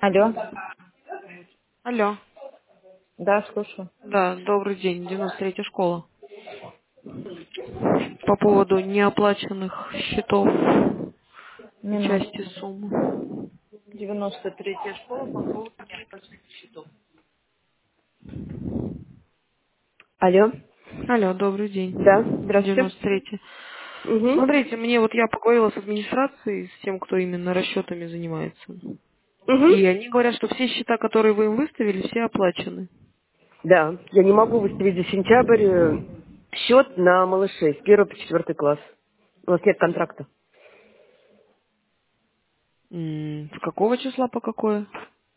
Алло. Алло. Да, слушаю. Да, добрый день, 93-я школа. По поводу неоплаченных счетов и части Минутку. суммы. 93-я школа по поводу неоплаченных счетов. Алло. Алло, добрый день. Да, здравствуйте. 93-я. Угу. Смотрите, мне вот я поговорила с администрацией, с тем, кто именно расчетами занимается. Угу. И они говорят, что все счета, которые вы им выставили, все оплачены. Да, я не могу выставить за сентябрь счет на малышей с 1 по 4 класс. У нас нет контракта. С какого числа по какое?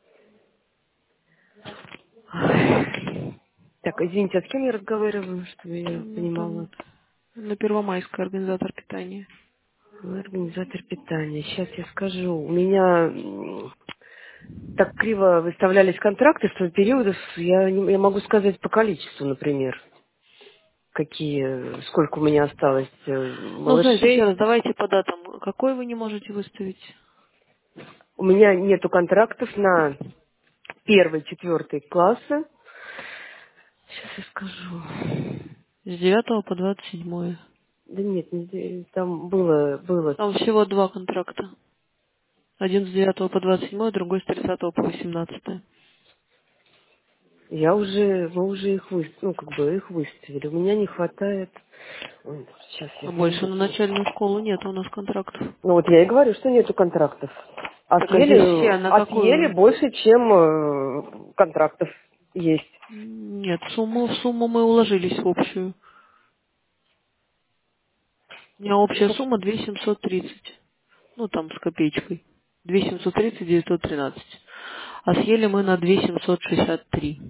Ай, Так, извините, а с кем я разговариваю, чтобы я ну, понимала? там на Первомайской организатор питания. Вы организатор питания. Сейчас я скажу. У меня так криво выставлялись контракты, что периодов я могу сказать по количеству, например. Сколько у меня осталось Ну, знаете, еще раз, малышей. давайте по датам. Какой вы не можете выставить? У меня нету контрактов на 1-4 классы. Сейчас я скажу. С 9 по 27. Да нет, там было. Там всего два контракта. Один с 9 по 27, другой с 30 по 18. Мы уже их выставили. У меня не хватает. Ой, сейчас я А больше зайду. на начальную школу нет у нас контрактов. Ну вот я и говорю, что нету контрактов. А Так, а здесь все на съели какую? больше, чем контрактов есть. Нет, в сумму мы уложились в общую. У меня общая сумма 2730. Ну, там с копеечкой. 2730, 913. А съели мы на 2763.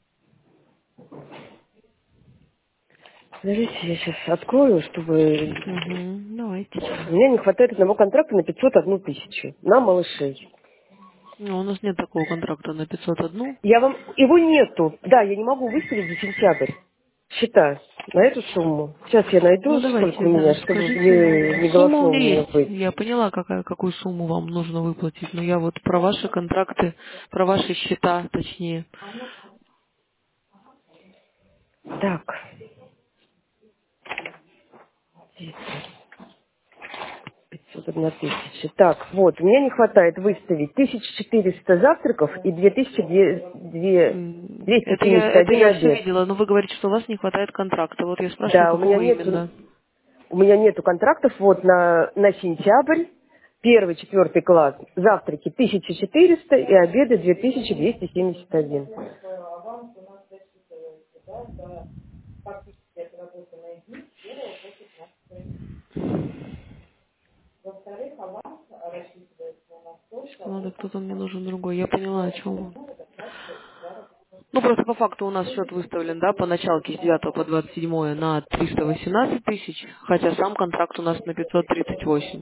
Подождите, я сейчас открою, чтобы... Угу, давайте. У меня не хватает одного контракта на 501 тысячу. На малышей. Ну, у нас нет такого контракта на 501. Его нету. Да, я не могу выставить за сентябрь. Счета на эту сумму. Сейчас я найду, Ну, сколько у давайте, меня, да, чтобы скажите. не Сумма у меня голословно есть. быть. Я поняла, какую сумму вам нужно выплатить. Но я вот про ваши контракты, про ваши счета, точнее. Так, 501 тысяча. Так, вот, мне не хватает выставить 1400 завтраков и Это 271 я все обед. видела, но вы говорите, что у вас не хватает контракта. Вот я спрашиваю, Да, какого именно. у меня нету контрактов вот на сентябрь, 1-4 класс, завтраки 1400 и обеды 2271. Что надо, кто-то мне нужен другой. Я поняла, о чем вы. Ну, просто по факту у нас счет выставлен, да, по началке с 9 по 27 на 318 тысяч, хотя сам контракт у нас на 538.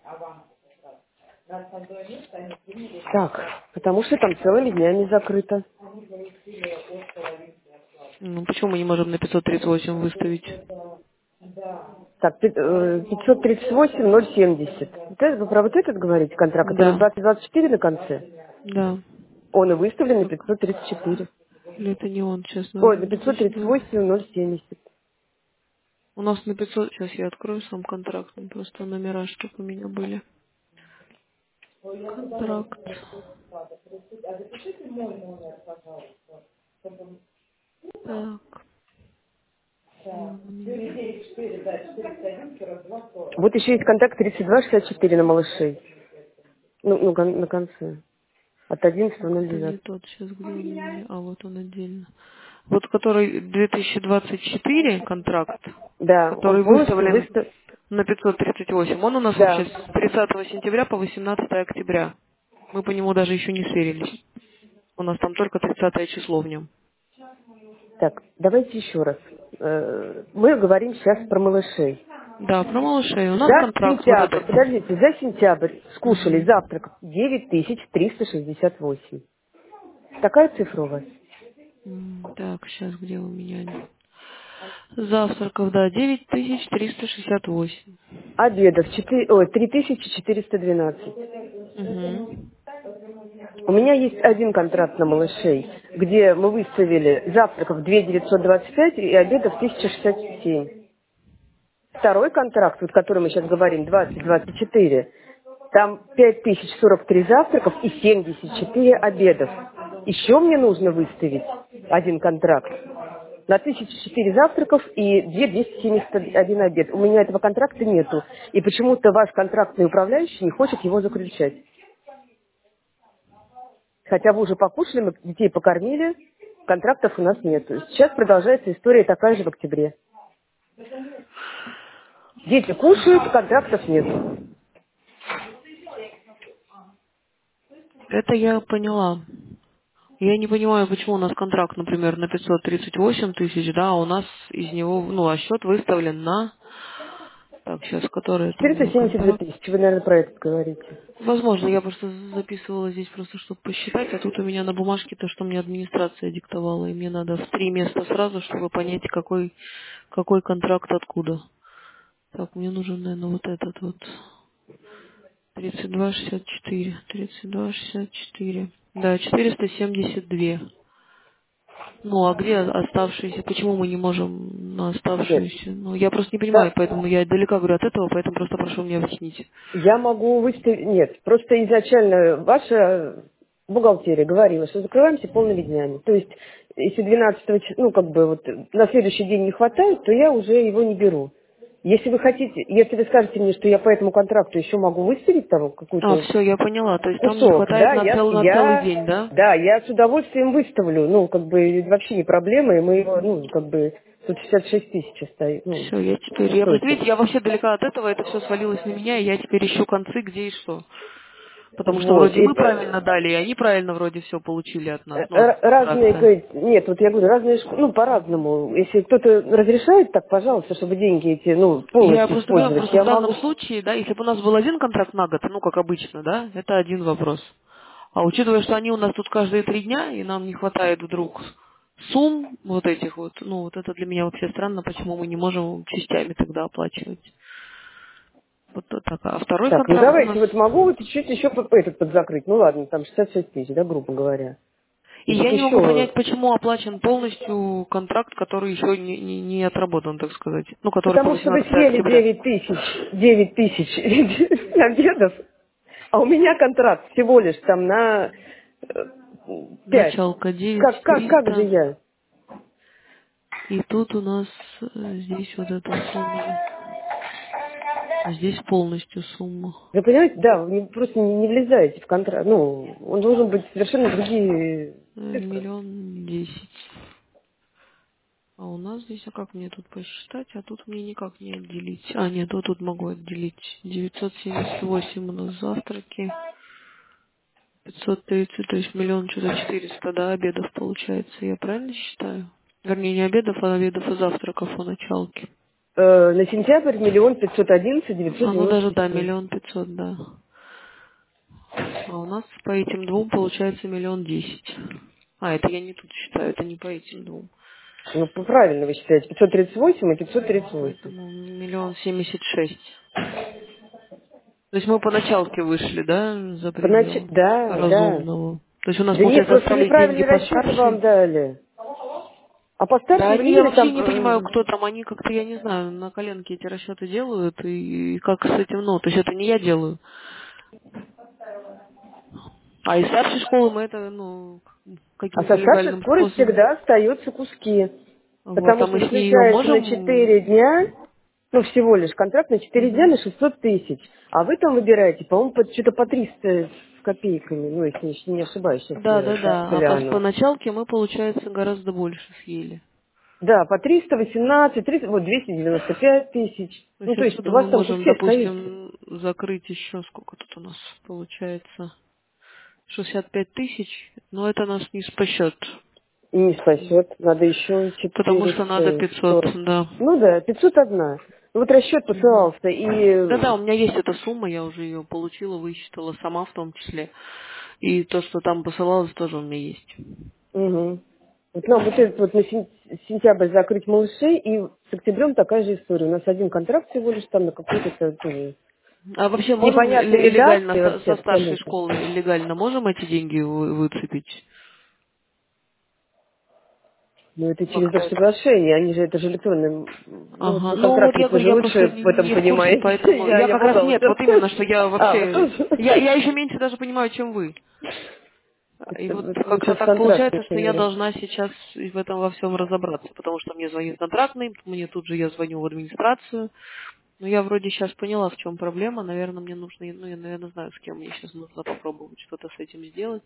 Так, потому что там целыми днями закрыто. Ну, почему мы не можем на 538 выставить? Так, 538-070. Вы про вот этот говорите контракт, который Да, 2024 на конце? да. Он и выставлен на Так, 534. или это не он, честно. Ой, на 538-070. У нас на 500, сейчас я открою сам контракт, ну, просто номера, чтобы у меня были. Контракт. Так, где он у меня? Вот еще есть контакт 32-64 на малышей. На конце. От Так, это не 11.09. тот, сейчас где он у меня, а вот он отдельно. Вот который 2024 контракт, Да, он который полностью выставлен выставлен. на 538, он у нас вообще Да. с 30 сентября по 18 октября. Мы по нему даже еще не сверились. У нас там только 30 число в нем. Так, давайте еще раз. Мы говорим сейчас про малышей. Да, про малышей. У нас За контракт вот сентябрь, этот. подождите, за сентябрь скушали Мгм. завтрак 9368. Такая цифра у вас? Так, сейчас где у меня они? Завтраков, да, 9368. Обедов 3412. Угу. У меня есть один контракт на малышей, где мы выставили завтраков 2925 и обедов 1067. Второй контракт, вот, о котором мы сейчас говорим, 2024, там 5043 завтраков и 74 обедов. Еще мне нужно выставить один контракт на 1004 завтраков и 2271 обед. У меня этого контракта нету. И почему-то ваш контрактный управляющий не хочет его заключать. Хотя вы уже покушали, мы детей покормили, контрактов у нас нет. Сейчас продолжается история такая же в октябре. Дети кушают, контрактов нет. Это я поняла. Я не понимаю, почему у нас контракт, например, на 538 тысяч, да, а у нас из него, ну, а счет выставлен на... Так, сейчас, который это у меня 472 контракт? тысячи, вы, наверное, про это говорите. Возможно, я просто записывала здесь просто, чтобы посчитать, а тут у меня на бумажке то, что мне администрация диктовала, и мне надо в 3 места сразу, чтобы понять, какой контракт откуда. Так, мне нужен, наверное, вот этот вот. 32,64. 32,64. Да, 472. Ну, а где оставшиеся? Почему мы не можем на Нет. оставшиеся? Ну, я просто не понимаю, Да, поэтому я далека говорю от этого, поэтому просто прошу меня объяснить. я могу выставить... Нет, просто изначально ваша бухгалтерия говорила, что закрываемся полными днями. То есть, если 12 числа, ну, как бы вот на следующий день не хватает, то я уже его не беру. Если вы хотите, если вы скажете мне, что я по этому контракту еще могу выставить там А, какую-то все, я поняла. То есть там не кусок, хватает да, на целый день, да? да, я с удовольствием выставлю, ну, как бы, вообще не проблема, и мы его, ну, как бы, тут 66 тысяч стоит, ну, Все, я теперь... Я просто, стоит. видите, я вообще далека от этого, это все свалилось на меня, и я теперь ищу концы, где и что. Потому что Вот, вроде и мы правильно дали, и они правильно вроде все получили от нас, ну, разные, администрация. нет, вот я говорю, разные школы, ну, по-разному. Если кто-то разрешает так, пожалуйста, чтобы деньги эти, ну, Я полностью просто понимаю, использовать, просто в я данном могу... случае, да, если бы у нас был один контракт на год, ну, как обычно, да, это один вопрос. А учитывая, что они у нас тут каждые 3 дня, и нам не хватает вдруг сумм вот этих вот, ну, вот это для меня вообще странно, почему мы не можем частями тогда оплачивать. Вот так. А второй Так, ну контракт у нас... давайте, вот могу вот чуть еще этот подзакрыть, ну ладно, там 66 тысяч, да, грубо говоря. И Значит, я не могу еще понять, почему оплачен полностью контракт, который еще не отработан, так сказать. Ну, который по потому что вы 18 съели октября. 9 тысяч обедов, а у меня контракт всего лишь там на 5. Началка Как же 9300. я? И тут у нас здесь вот эта сумма. А здесь полностью сумма. Вы понимаете, да, вы просто не влезаете в контракт. Ну, он должен быть совершенно другие цифры. 1,010 000. А у нас здесь, а как мне тут посчитать? А тут мне никак не отделить. А, нет, вот тут могу отделить. 978 у нас завтраки. 530, то есть миллион что-то 400, да, обедов получается. Я правильно считаю? Вернее, не обедов, а обедов и завтраков у началки. На сентябрь 1 511 А, ну даже, да, 997. 1,5 миллиона, да. А у нас по этим двум получается 1,010 000. А, это я не тут считаю, это не по этим двум. Ну, правильно вы считаете. 538 и Ну, 538. поэтому 1,076 000. То есть мы по началке вышли, да, за предел Да, да. разумного. То есть у нас, Да нет, получается, просто остались деньги неправильные по расчеты вам старшей. дали. А по Да, старшей вы они, я видели вообще там... не понимаю, кто там, они как-то, я не знаю, на коленке эти расчеты делают, и как с этим, ну, то есть это не я делаю. А из старшей школы мы это, ну, А каким-то со старшей легальным скорой способом. всегда остаются куски. Вот, Потому а что мы с ней ее заключается на можем... 4 дня, ну, всего лишь контракт на 4 дня Мгм. на 600 тысяч. А вы там выбираете, по-моему, что-то по 300 с копейками. Ну, если не ошибаюсь, сейчас Да, я да, да. А по гляну. началке мы, получается, гораздо больше съели. Да, по 318, 30, вот 295 тысяч. То Ну, есть то есть у отсюда мы вас там можем, куски остаются. допустим, закрыть еще, сколько тут у нас получается, 65 тысяч, но это нас не спасет, И не спасет. Надо еще потому что надо 500, 440. да. Ну да, 501. Ну, вот расчет Мгм. посылался. И Да-да, у меня есть эта сумма, я уже ее получила, высчитала сама в том числе. И то, что там посылалось, тоже у меня есть. Мгм. Вот нам вот этот вот на сентябрь закрыть малышей, и с октябрем такая же история. У нас один контракт всего лишь там на какой-то тоже. А вообще С можем непонятной легально редакцией вообще со старшей абсолютно. школы легально можем эти деньги выцепить? Ну, это через Как-то доп. это. Соглашение, они же, это же электронные, ну, вот Ага. вы Ну вот я контрактник, вы говорю, же я просто лучше в этом не в курсе, понимаете. поэтому я Я как раз нет, бухгалтер. вот именно, что я А, вы вообще тоже? я еще меньше даже понимаю, чем вы. И вот Это вы как-то сейчас с так получается, что я контрактниками. должна сейчас и в этом во всем разобраться, потому что мне звонит контрактный, мне тут же я звоню в администрацию. Но я вроде сейчас поняла, в чем проблема. Наверное, мне нужно, ну, я, наверное, знаю, с кем мне сейчас нужно попробовать что-то с этим сделать.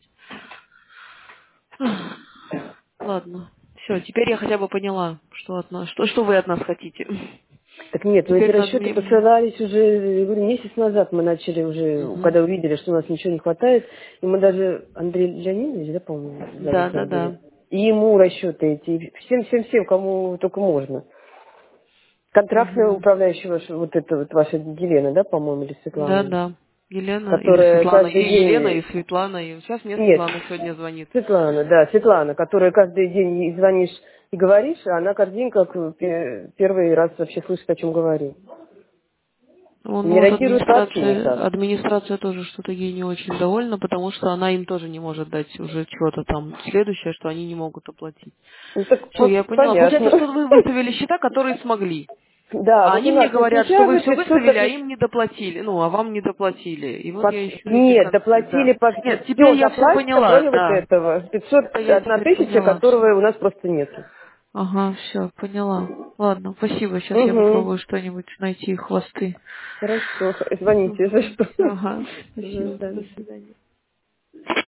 Ладно. Все, теперь я хотя бы поняла, что от нас, что вы от нас хотите. Так нет, мы эти Теперь надо расчеты мне... посылались уже, я говорю, месяц назад мы начали уже, Мгм. когда увидели, что у нас ничего не хватает, и мы даже, Андрей Леонидович, да, по-моему, зовут Да, нас да, было, да. и ему расчеты эти, и всем, кому только можно. Контрактная Мгм. управляющая ваша, вот это вот ваша Елена, да, по-моему, или Да, Светлана, да. Елена или которая Светлана. каждый И Елена, и день, Светлана. И сейчас мне нет, Светлана сегодня звонит. Светлана, да, Светлана, которая каждый день ей звонишь и говоришь, а она каждый день как первый раз вообще слышит, о чем говорю. Ну Не вот реагирует вообще никак. администрация тоже что-то ей не очень довольна, потому что она им тоже не может дать уже чего-то там следующее, что они не могут оплатить. Ну, так Все, я поняла. Получается, понятно. что вы выставили счета, которые смогли. Да, А вот у они мне нас на говорят, что вы сейчас все 500 выставили, а запись. им не доплатили. Ну, а вам не доплатили. И вот я ищу этих Нет, доплатили да. по Нет, теперь все я все заплатится, поняла, кроме вот да. этого. Это я 501 теперь тысяча, поняла все. которого у нас просто нет. Ага, все, поняла. Ладно, спасибо. Сейчас я Угу. попробую что-нибудь найти хвосты. Хорошо. Звоните, за что. Ага, До спасибо. До свидания. свидания.